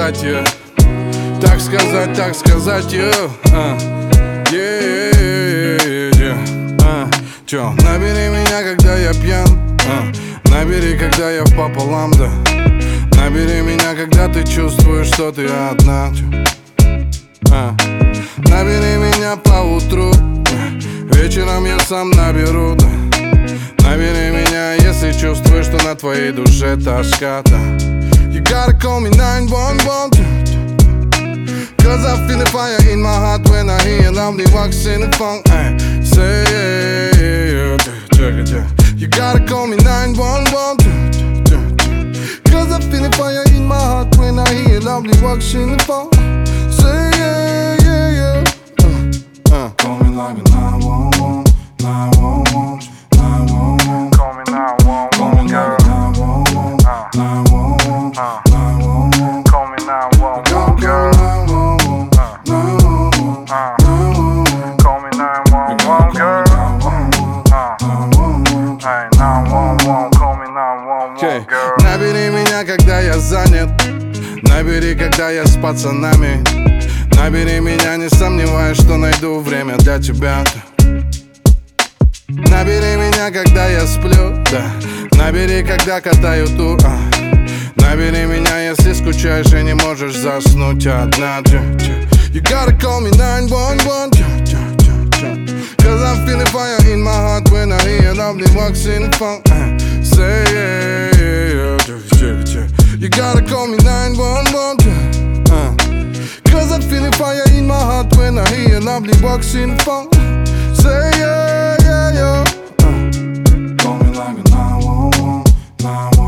сказать, так сказать, Чё, набери меня, когда я пьян, набери, когда я пополам, да. Набери меня, когда ты чувствуешь, что ты одна. Набери меня поутру, вечером я сам наберу, да. Набери меня, если чувствуешь, что на твоей душе тоска, да. You gotta call me 911, cause I feel the fire in my heart when I hear lovely walks in the phone. Say you gotta call me 911, cause I feel the fire in my heart when I hear lovely walks in the phone. Say call me like a 911, 911, 911. Call me 911, girl. 911, 911, 911. Call me 911, girl. 911, 911, 911. Call me 911, girl. 911, call me 911, girl. Набери меня, когда я занят. Набери, когда я с пацанами. Набери меня, не сомневаюсь, что найду время для тебя. Набери меня, когда я сплю, да. Набери, когда катаю тур, Набери меня, если скучаешь и не можешь заснуть одна. You gotta call me 911, cause I'm feeling fire in my heart when I hear lovely walks in the phone. Say you gotta call me 911, cause I'm feeling fire in my heart when I hear lovely walks in the phone. Say Call me like a 911, 911.